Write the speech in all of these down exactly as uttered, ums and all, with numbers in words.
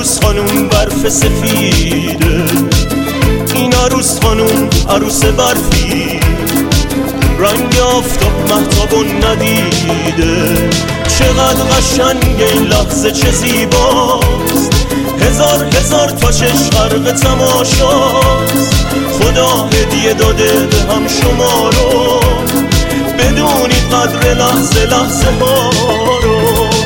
عروس خانوم برف سفیده، این عروس خانوم عروس برفی، رنگ آفتاب مهتابو ندیده. چقدر قشنگ این لحظه، چه زیباست، هزار هزار تا چشم غرق تماشاست. خدا هدیه داده به هم شما رو، بدونید قدر لحظه لحظه ها رو.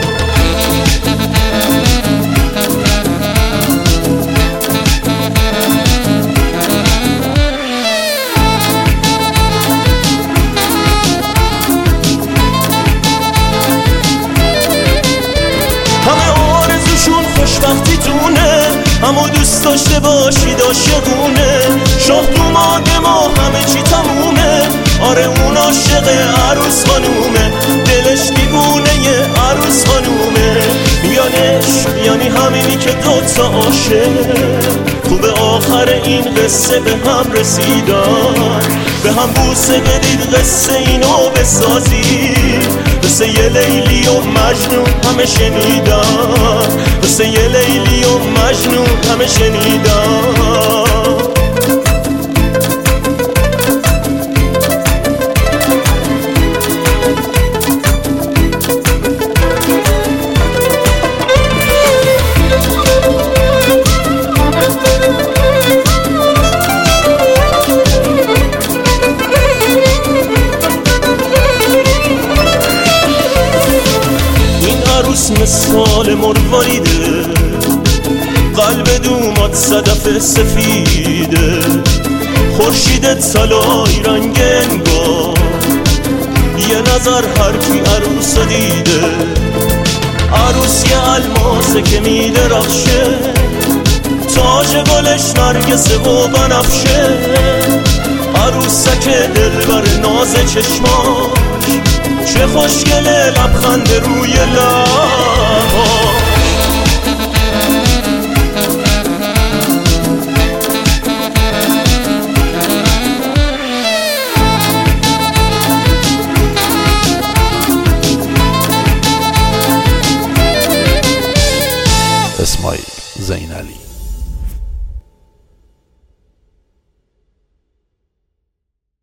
خوشبختی تونه، همو دوست داشته باشید عاشقونه. شاه دوماد ما همه چی تمومه، آره اون عاشق عروس خانومه، دلش دیوونه ی عروس خانومه. میانش یعنی همینی که دوتا عاشق خوبه آخر این قصه به هم رسیدن، به هم بوسه بدید قصه اینو بسازید. قصه یه لیلی و مجنون همه شنیدن، قصه یه لیلی و مجنون همه شنیدن. مثال مرواریده، قلب دومات صدف سفیده، خورشید طلایی رنگ انگار، یه نظر هر کی عروس دیده. عروس یه الماسه که میدرخشه، تاج گلش نرگسه و بنفشه. عروسک دلبر ناز چشماش، چه خوشگله لبخند روی لباش. اسماعیل زینعلی.